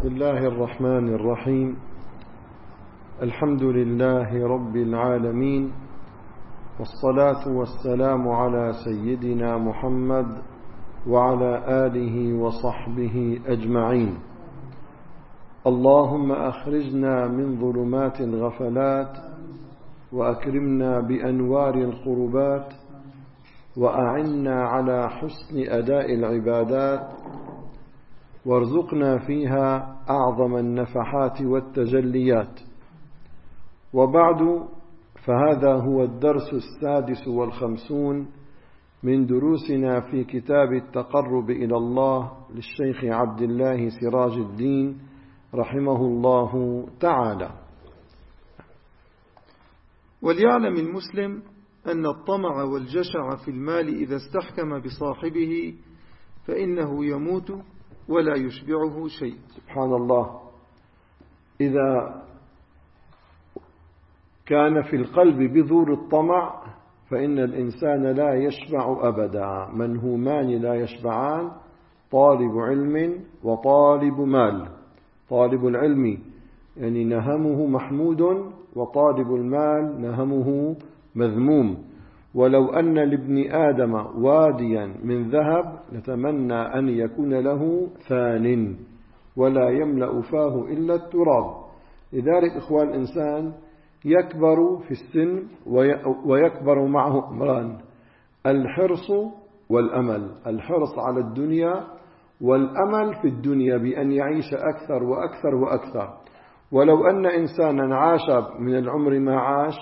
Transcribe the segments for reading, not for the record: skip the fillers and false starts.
بسم الله الرحمن الرحيم. الحمد لله رب العالمين، والصلاة والسلام على سيدنا محمد وعلى آله وصحبه أجمعين. اللهم أخرجنا من ظلمات الغفلات وأكرمنا بأنوار القربات، وأعنا على حسن أداء العبادات، وارزقنا فيها أعظم النفحات والتجليات. وبعد، فهذا هو الدرس 56 من دروسنا في كتاب التقرب إلى الله للشيخ عبد الله سراج الدين رحمه الله تعالى. وليعلم المسلم أن الطمع والجشع في المال إذا استحكم بصاحبه فإنه يموت ولا يشبعه شيء. سبحان الله. إذا كان في القلب بذور الطمع فإن الإنسان لا يشبع أبدا. منهومان لا يشبعان: طالب علم وطالب مال. طالب العلم يعني نهمه محمود، وطالب المال نهمه مذموم. ولو أن لابن آدم واديا من ذهب لتمنى أن يكون له ثان ولا يملأ فاه إلا التراب. لذلك إخوان، الإنسان يكبر في السن ويكبر معه أمران: الحرص والأمل. الحرص على الدنيا والأمل في الدنيا بأن يعيش أكثر وأكثر وأكثر. ولو أن إنسانا عاش من العمر ما عاش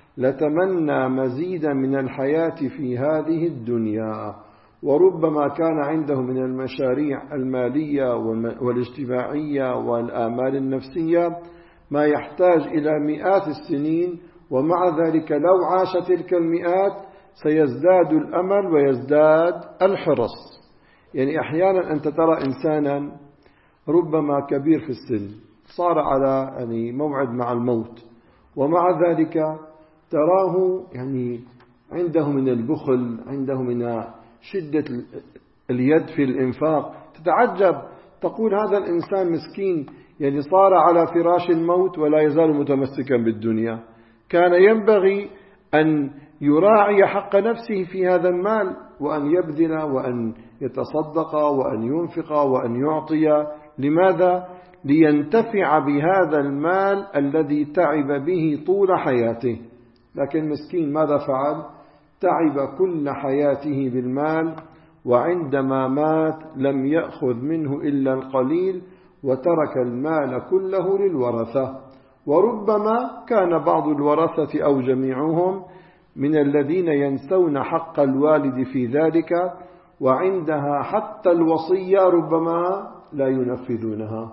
لتمنى مزيدا من الحياة في هذه الدنيا، وربما كان عنده من المشاريع المالية والاجتماعية والآمال النفسية ما يحتاج إلى مئات السنين، ومع ذلك لو عاش تلك المئات سيزداد الأمل ويزداد الحرص. يعني أحيانا أنت ترى إنسانا ربما كبير في السن صار على موعد مع الموت، ومع ذلك تراه عنده من البخل، عنده من شدة اليد في الإنفاق. تتعجب، تقول هذا الإنسان مسكين، صار على فراش الموت ولا يزال متمسكا بالدنيا. كان ينبغي أن يراعي حق نفسه في هذا المال، وأن يبذل وأن يتصدق وأن ينفق وأن يعطي. لماذا؟ لينتفع بهذا المال الذي تعب به طول حياته. لكن مسكين ماذا فعل؟ تعب كل حياته بالمال، وعندما مات لم يأخذ منه إلا القليل وترك المال كله للورثة. وربما كان بعض الورثة أو جميعهم من الذين ينسون حق الوالد في ذلك، وعندها حتى الوصية ربما لا ينفذونها.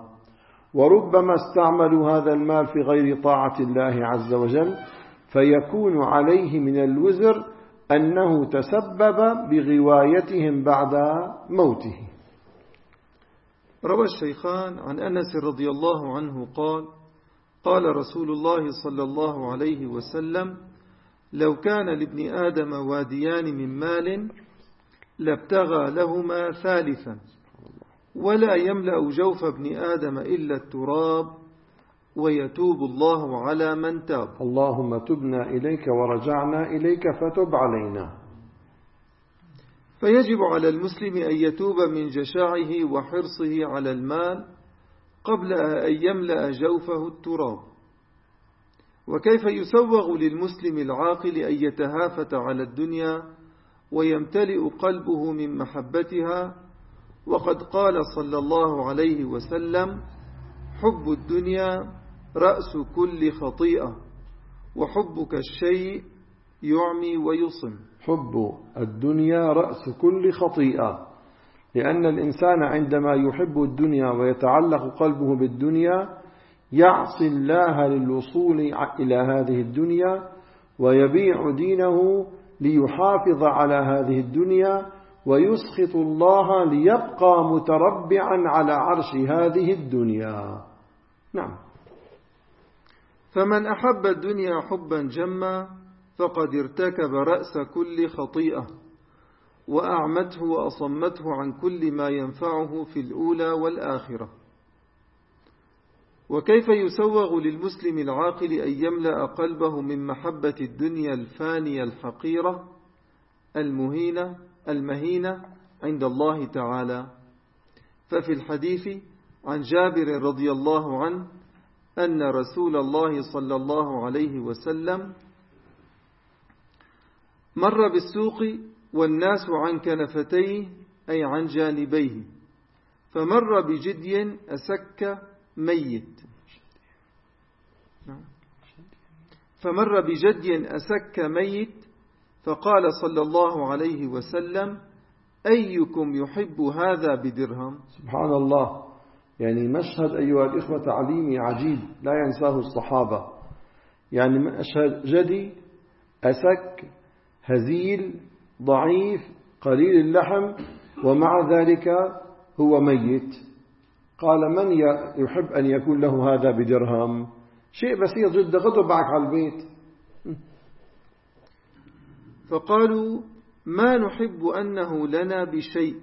وربما استعملوا هذا المال في غير طاعة الله عز وجل، فيكون عليه من الوزر أنه تسبب بغوايتهم بعد موته. روى الشيخان عن أنس رضي الله عنه قال: قال رسول الله صلى الله عليه وسلم: لو كان لابن آدم واديان من مال لابتغى لهما ثالثا، ولا يملأ جوف ابن آدم إلا التراب، ويتوب الله على من تاب. اللهم تبنا إليك ورجعنا إليك فتب علينا. فيجب على المسلم أن يتوب من جشعه وحرصه على المال قبل أن يملأ جوفه التراب. وكيف يسوغ للمسلم العاقل أن يتهافت على الدنيا ويمتلئ قلبه من محبتها، وقد قال صلى الله عليه وسلم: حب الدنيا رأس كل خطيئة، وحبك الشيء يعمي ويصم. حب الدنيا رأس كل خطيئة، لأن الإنسان عندما يحب الدنيا ويتعلق قلبه بالدنيا يعصي الله للوصول إلى هذه الدنيا، ويبيع دينه ليحافظ على هذه الدنيا، ويسخط الله ليبقى متربعا على عرش هذه الدنيا. نعم. فمن أحب الدنيا حبا جما فقد ارتكب رأس كل خطيئة، وأعمته وأصمته عن كل ما ينفعه في الأولى والآخرة. وكيف يسوغ للمسلم العاقل أن يملأ قلبه من محبة الدنيا الفانية الحقيرة المهينة عند الله تعالى؟ ففي الحديث عن جابر رضي الله عنه أن رسول الله صلى الله عليه وسلم مر بالسوق والناس عن كنفتيه أي عن جانبيه، فمر بجدي أسك ميت فقال صلى الله عليه وسلم: أيكم يحب هذا بدرهم؟ سبحان الله. يعني مشهد أيها الإخوة تعليمي عجيب لا ينساه الصحابة. يعني مشهد جدي أسك هزيل ضعيف قليل اللحم ومع ذلك هو ميت. قال: من يحب أن يكون له هذا بدرهم؟ شيء بسيط جدا، غضب معك على البيت. فقالوا: ما نحب أنه لنا بشيء،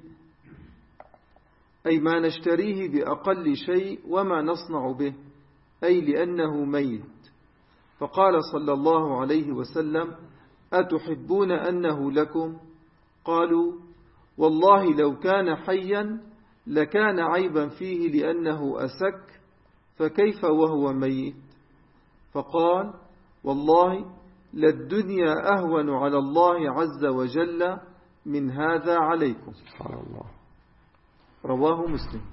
أي ما نشتريه بأقل شيء وما نصنع به، أي لأنه ميت. فقال صلى الله عليه وسلم: أتحبون أنه لكم؟ قالوا: والله لو كان حيا لكان عيبا فيه لأنه أسك، فكيف وهو ميت؟ فقال: والله للدنيا أهون على الله عز وجل من هذا عليكم. سبحان الله. رواه مسلم.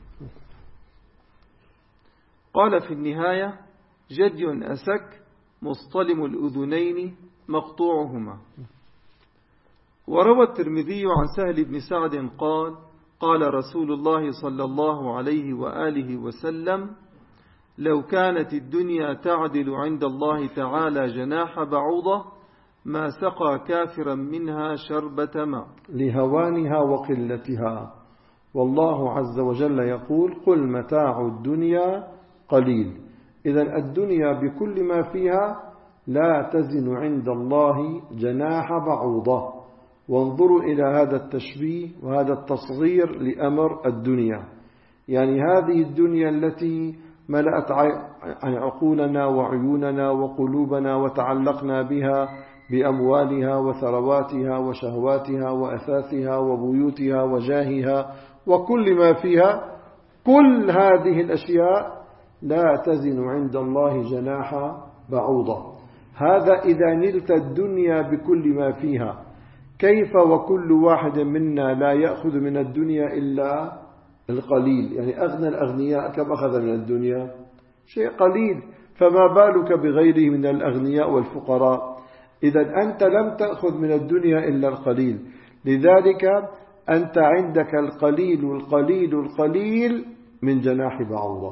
قال في النهاية: جدي أسك مصطلم الأذنين مقطوعهما. وروى الترمذي عن سهل بن سعد قال: قال رسول الله صلى الله عليه وآله وسلم: لو كانت الدنيا تعدل عند الله تعالى جناح بعوضة ما سقى كافرا منها شربة ماء، لهوانها وقلتها. والله عز وجل يقول: قل متاع الدنيا قليل. إذن الدنيا بكل ما فيها لا تزن عند الله جناح بعوضة. وانظروا إلى هذا التشبيه وهذا التصغير لأمر الدنيا. يعني هذه الدنيا التي ملأت عقولنا وعيوننا وقلوبنا وتعلقنا بها بأموالها وثرواتها وشهواتها وأثاثها وبيوتها وجاهها وكل ما فيها، كل هذه الأشياء لا تزن عند الله جناح بعوضة. هذا إذا نلت الدنيا بكل ما فيها. كيف وكل واحد منا لا يأخذ من الدنيا إلا القليل؟ يعني أغنى الأغنياء كم أخذ من الدنيا؟ شيء قليل، فما بالك بغيره من الأغنياء والفقراء؟ إذا أنت لم تأخذ من الدنيا إلا القليل، لذلك أنت عندك القليل القليل القليل من جناح بعوضة.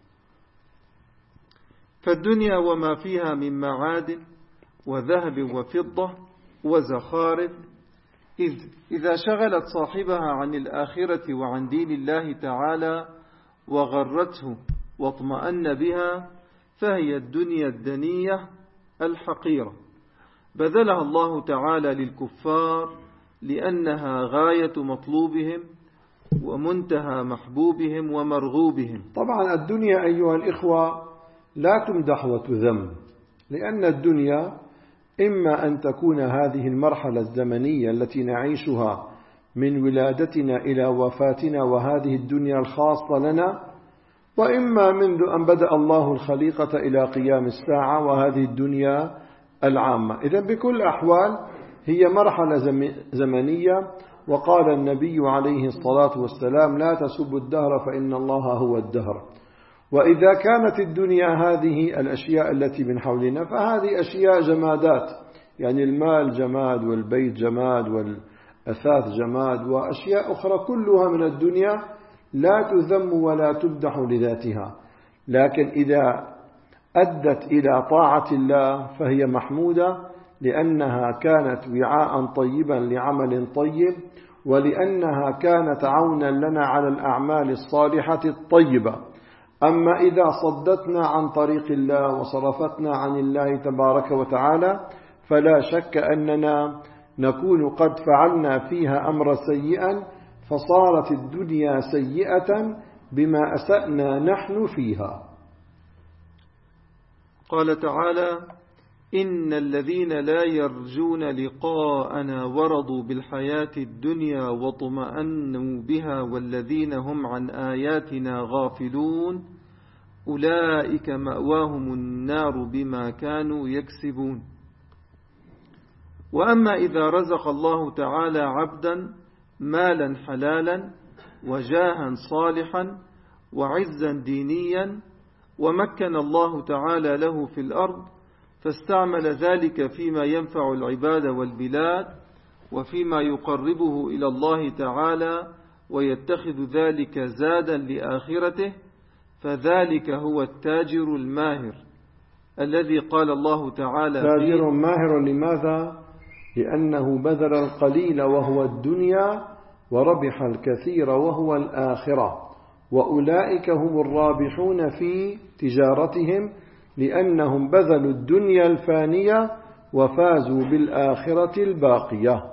فالدنيا وما فيها من معادن وذهب وفضة وزخارف إذا شغلت صاحبها عن الآخرة وعن دين الله تعالى وغرته واطمأن بها، فهي الدنيا الدنية الحقيرة بذلها الله تعالى للكفار لأنها غاية مطلوبهم ومنتهى محبوبهم ومرغوبهم. طبعا الدنيا أيها الإخوة لا تمدح وتذم، لأن الدنيا إما أن تكون هذه المرحلة الزمنية التي نعيشها من ولادتنا إلى وفاتنا وهذه الدنيا الخاصة لنا، وإما منذ أن بدأ الله الخليقة إلى قيام الساعة وهذه الدنيا العامة. إذن بكل أحوال هي مرحلة زمنية. وقال النبي عليه الصلاة والسلام: لا تسبوا الدهر فإن الله هو الدهر. وإذا كانت الدنيا هذه الأشياء التي من حولنا فهذه أشياء جمادات، يعني المال جماد والبيت جماد والأثاث جماد وأشياء أخرى كلها من الدنيا لا تذم ولا تمدح لذاتها. لكن إذا أدت إلى طاعة الله فهي محمودة، لأنها كانت وعاء طيبا لعمل طيب، ولأنها كانت عونا لنا على الأعمال الصالحة الطيبة. أما إذا صدتنا عن طريق الله وصرفتنا عن الله تبارك وتعالى فلا شك أننا نكون قد فعلنا فيها أمر سيئا، فصارت الدنيا سيئة بما أسأنا نحن فيها. قال تعالى: إن الذين لا يرجون لقاءنا ورضوا بالحياة الدنيا واطمأنوا بها والذين هم عن آياتنا غافلون أولئك مأواهم النار بما كانوا يكسبون. وأما إذا رزق الله تعالى عبدا مالا حلالا وجاها صالحا وعزا دينيا ومكن الله تعالى له في الأرض فاستعمل ذلك فيما ينفع العباد والبلاد وفيما يقربه إلى الله تعالى ويتخذ ذلك زادا لآخرته، فذلك هو التاجر الماهر الذي قال الله تعالى تاجر ماهر. لماذا؟ لأنه بذل القليل وهو الدنيا وربح الكثير وهو الآخرة، وأولئك هم الرابحون في تجارتهم لأنهم بذلوا الدنيا الفانية وفازوا بالآخرة الباقية.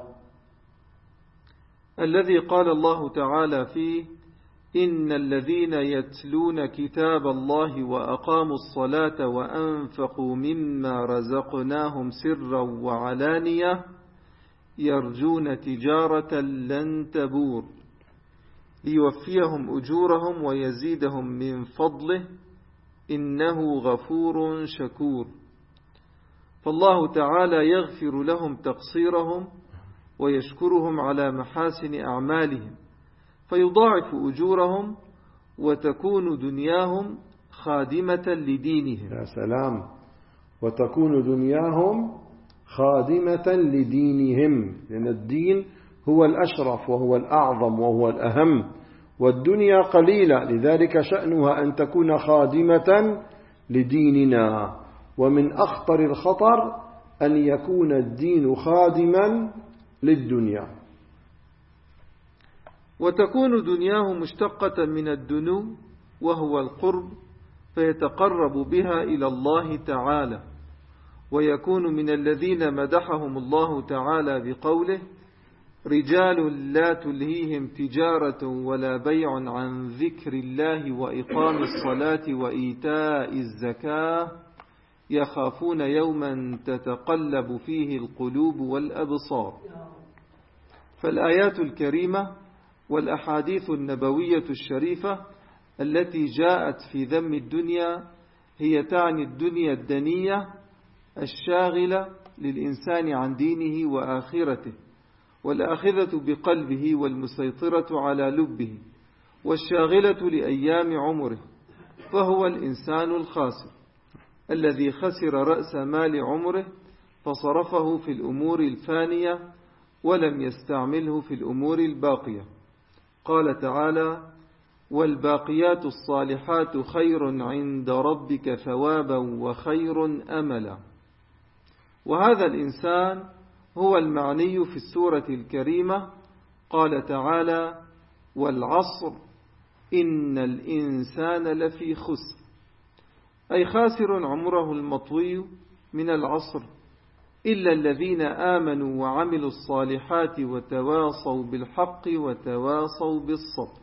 الذي قال الله تعالى فيه: إن الذين يتلون كتاب الله وأقاموا الصلاة وأنفقوا مما رزقناهم سرا وعلانية يرجون تجارة لن تبور ليوفيهم أجورهم ويزيدهم من فضله إنه غفور شكور. فالله تعالى يغفر لهم تقصيرهم ويشكرهم على محاسن أعمالهم فيضاعف أجورهم وتكون دنياهم خادمة لدينهم. يا سلام! وتكون دنياهم خادمة لدينهم، لأن الدين هو الأشرف وهو الأعظم وهو الأهم، والدنيا قليلة، لذلك شأنها أن تكون خادمة لديننا. ومن أخطر الخطر أن يكون الدين خادما للدنيا. وتكون دنياه مشتقة من الدنو وهو القرب فيتقرب بها إلى الله تعالى، ويكون من الذين مدحهم الله تعالى بقوله: رجال لا تلهيهم تجارة ولا بيع عن ذكر الله وإقام الصلاة وإيتاء الزكاة يخافون يوما تتقلب فيه القلوب والأبصار. فالآيات الكريمة والأحاديث النبوية الشريفة التي جاءت في ذم الدنيا هي تعني الدنيا الدنية الشاغلة للإنسان عن دينه وآخرته، والآخذة بقلبه والمسيطرة على لبه، والشاغلة لأيام عمره، فهو الإنسان الخاسر الذي خسر رأس مال عمره فصرفه في الأمور الفانية ولم يستعمله في الأمور الباقية. قال تعالى: والباقيات الصالحات خير عند ربك ثوابا وخير أملا. وهذا الإنسان هو المعني في السورة الكريمة. قال تعالى: والعصر إن الإنسان لفي خسر، أي خاسر عمره المطوي من العصر، إلا الذين آمنوا وعملوا الصالحات وتواصوا بالحق وتواصوا بالصبر.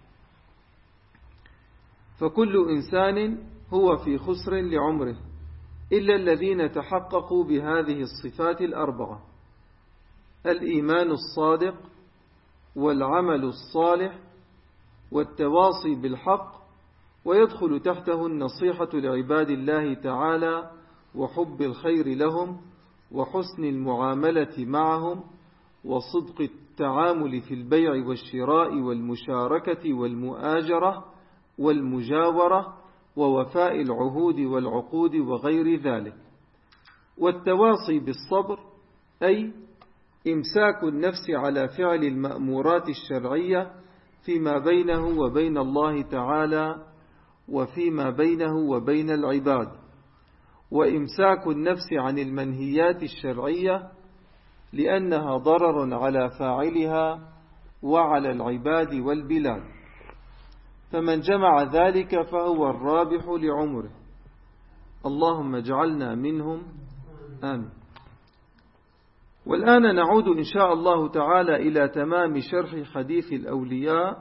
فكل إنسان هو في خسر لعمره إلا الذين تحققوا بهذه الصفات الأربعة: الإيمان الصادق والعمل الصالح والتواصي بالحق، ويدخل تحته النصيحة لعباد الله تعالى وحب الخير لهم وحسن المعاملة معهم وصدق التعامل في البيع والشراء والمشاركة والمؤاجرة والمجاورة ووفاء العهود والعقود وغير ذلك. والتواصي بالصبر أي إمساك النفس على فعل المأمورات الشرعية فيما بينه وبين الله تعالى وفيما بينه وبين العباد، وإمساك النفس عن المنهيات الشرعية لأنها ضرر على فاعلها وعلى العباد والبلاد. فمن جمع ذلك فهو الرابح لعمره. اللهم اجعلنا منهم، آمين. والآن نعود إن شاء الله تعالى إلى تمام شرح حديث الأولياء،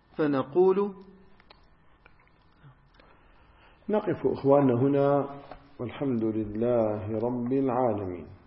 فنقول: نقف أخواننا هنا والحمد لله رب العالمين.